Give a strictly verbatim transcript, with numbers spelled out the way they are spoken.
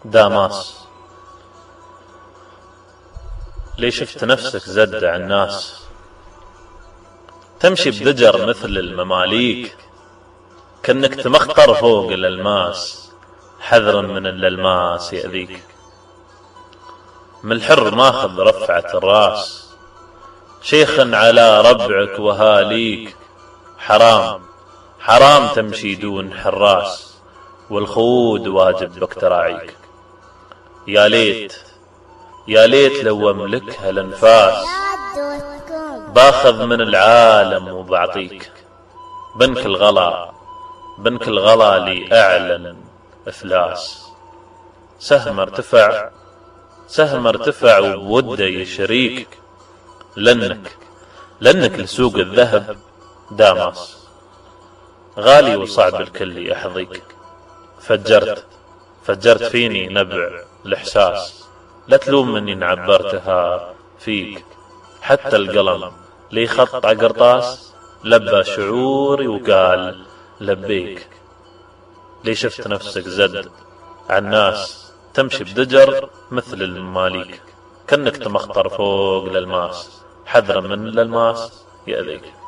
داماس. ليه شفت نفسك زد عن الناس؟ تمشي بدجر مثل المماليك، كأنك تمخطر فوق الألماس، حذرا من الألماس يأذيك. من الحر ماخذ رفعة الراس، شيخا على ربعك وهاليك. حرام حرام تمشي دون حراس، والخود واجب بك تراعيك. يا ليت يا ليت لو أملك هالأنفاس، باخذ من العالم وبعطيك. بنك الغلا بنك الغلا لي أعلن إفلاس. سهم ارتفع سهم ارتفع وبوده يشريك، لأنك لأنك لسوق الذهب داماس. غالي وصعب الكل يحظيك، فجرت فجرت فيني نبع الإحساس. لا تلوم مني إن عبرتها فيك، حتى القلم لي خط عقرطاس، لبى شعوري وقال لبيك. لي شفت نفسك زد عن الناس، تمشي بدجر مثل المماليك، كأنك تمخطر فوق الألماس، حذرا من الألماس يأذيك.